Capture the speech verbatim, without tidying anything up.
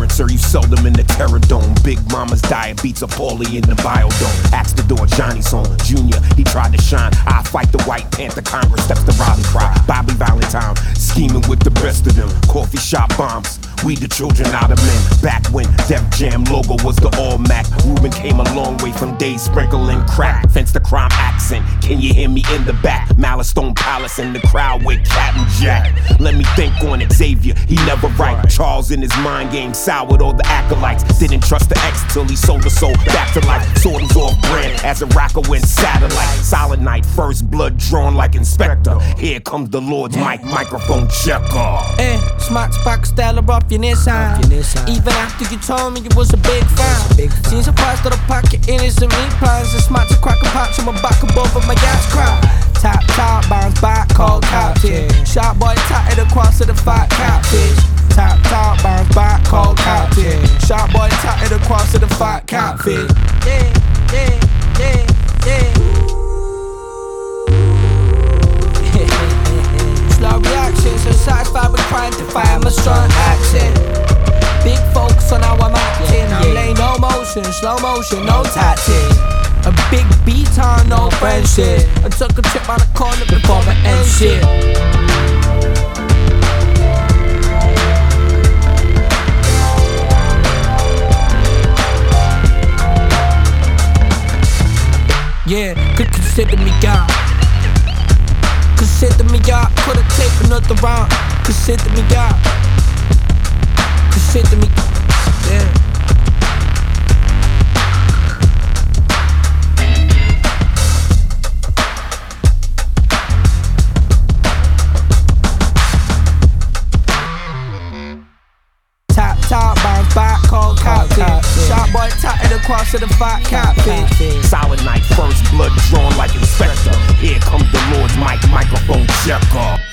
Sir, you seldom in the terror dome. Big Mama's diet beats a Paulie in the biodome. Axe the door, Johnny's on. Junior, he tried to shine. I fight the White Panther, Congress steps the rally cry. Bobby Valentine, scheming with the best of them. Coffee shop bombs, we the children out of men. Back when Def Jam logo was the All Mac. Ruben came a long way from days sprinkling crack. Fence the crime accent, can you hear me in the back? Malice Stone Palace in the crowd with Cat and Jack. Let me think on it, Xavier, he never right. Charles in his mind game soured all the acolytes. Didn't trust the X till he sold the soul back to life. Sword was off brand as a rocker went satellite. Solid night, first blood drawn like Inspector. Here comes the Lord's mic, microphone checker. Eh, smart spark style off your Nissan. Even after you told me you was a big fan. Since I passed to the pocket, innocent me plans. And smart to crack a patch on my back above of my gas crack. Tap, tap, bounce back, cold captain. Sharp boy tatted across to the fat catfish. Tap, tap, bounce back, cold captain. Sharp boy tatted across to the fat catfish. Yeah, yeah, yeah, yeah. Slow reactions, so satisfied with trying to find my strong accent. Big focus on how I'm acting. I lay no motion, slow motion, no tactic. A big beat on no friendship. I took a trip on the corner before I end shit. Yeah, could consider me God. Consider me God. Could've taken another round. Consider me God. Consider me, yeah. Tap, tap, bounce back, cold catfish. Sharp boy tatted across to the fat catfish. Solid night, first blood drawn like Inspector. Here comes the Lord's mic, microphone checker.